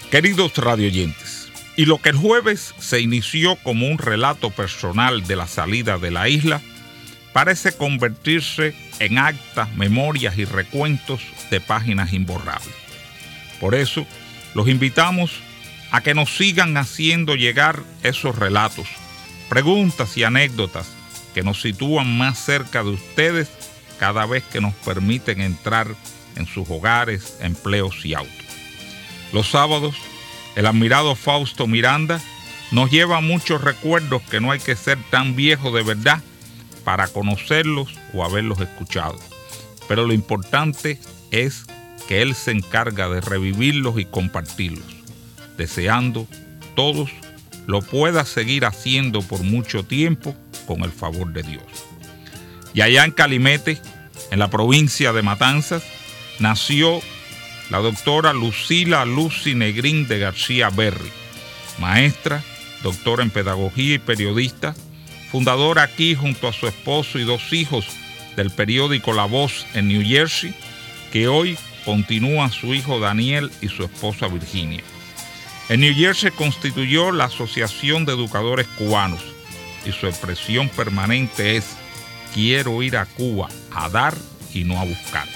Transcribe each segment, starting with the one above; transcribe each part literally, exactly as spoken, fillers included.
Queridos radioyentes, y lo que el jueves se inició como un relato personal de la salida de la isla, parece convertirse en actas, memorias y recuentos de páginas imborrables. Por eso, los invitamos a que nos sigan haciendo llegar esos relatos, preguntas y anécdotas que nos sitúan más cerca de ustedes cada vez que nos permiten entrar en sus hogares, empleos y autos. Los sábados, el admirado Fausto Miranda nos lleva muchos recuerdos que no hay que ser tan viejo de verdad para conocerlos o haberlos escuchado. Pero lo importante es que él se encarga de revivirlos y compartirlos, deseando todos lo pueda seguir haciendo por mucho tiempo con el favor de Dios. Y allá en Calimete, en la provincia de Matanzas, nació la doctora Lucila Lucy Negrín de García Berry, maestra, doctora en pedagogía y periodista, fundadora aquí junto a su esposo y dos hijos del periódico La Voz en New Jersey, que hoy continúan su hijo Daniel y su esposa Virginia. En New Jersey constituyó la Asociación de Educadores Cubanos y su expresión permanente es: quiero ir a Cuba a dar y no a buscar.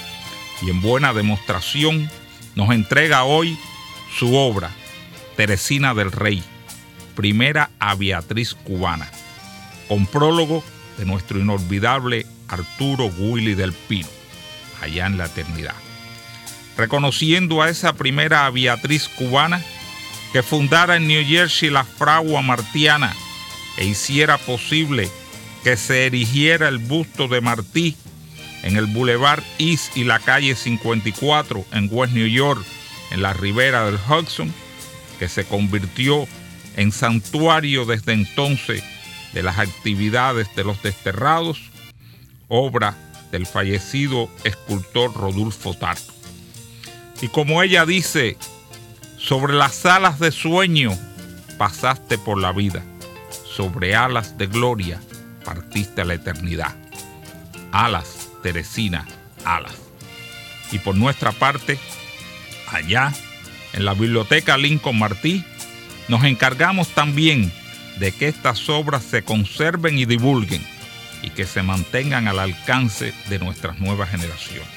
Y en buena demostración nos entrega hoy su obra, Teresina del Rey, primera aviatriz cubana, con prólogo de nuestro inolvidable Arturo Willy del Pino, allá en la eternidad. Reconociendo a esa primera aviatriz cubana que fundara en New Jersey la fragua Martiana e hiciera posible que se erigiera el busto de Martí en el Boulevard East y la calle cincuenta y cuatro en West New York, en la ribera del Hudson, que se convirtió en santuario desde entonces de las actividades de los desterrados, obra del fallecido escultor Rodolfo Tarto. Y como ella dice, sobre las alas de sueño pasaste por la vida, sobre alas de gloria partiste a la eternidad. Alas, Teresina, alas. Y por nuestra parte, allá en la Biblioteca Lincoln Martí, nos encargamos también de que estas obras se conserven y divulguen y que se mantengan al alcance de nuestras nuevas generaciones.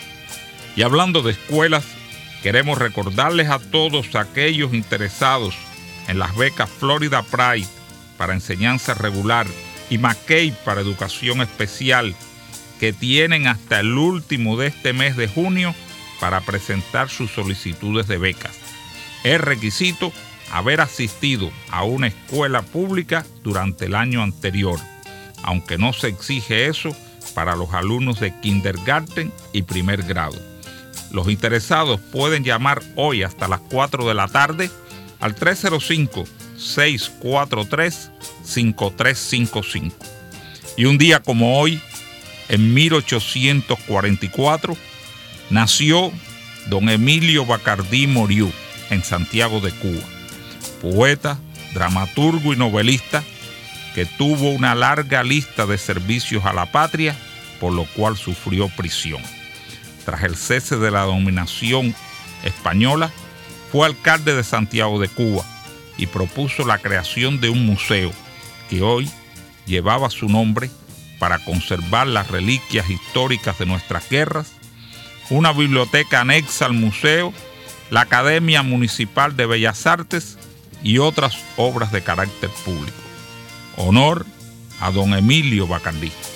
Y hablando de escuelas, queremos recordarles a todos aquellos interesados en las becas Florida Pride para enseñanza regular y McKay para educación especial, que tienen hasta el último de este mes de junio para presentar sus solicitudes de becas. Es requisito haber asistido a una escuela pública durante el año anterior, aunque no se exige eso para los alumnos de kindergarten y primer grado. Los interesados pueden llamar hoy hasta las cuatro de la tarde al tres cero cinco, seis cuatro tres, cinco tres cinco cinco. Y un día como hoy, en mil ochocientos cuarenta y cuatro, nació don Emilio Bacardí Moriú en Santiago de Cuba, poeta, dramaturgo y novelista que tuvo una larga lista de servicios a la patria, por lo cual sufrió prisión. Tras el cese de la dominación española, fue alcalde de Santiago de Cuba y propuso la creación de un museo que hoy llevaba su nombre para conservar las reliquias históricas de nuestras guerras, una biblioteca anexa al museo, la Academia Municipal de Bellas Artes y otras obras de carácter público. Honor a don Emilio Bacardí.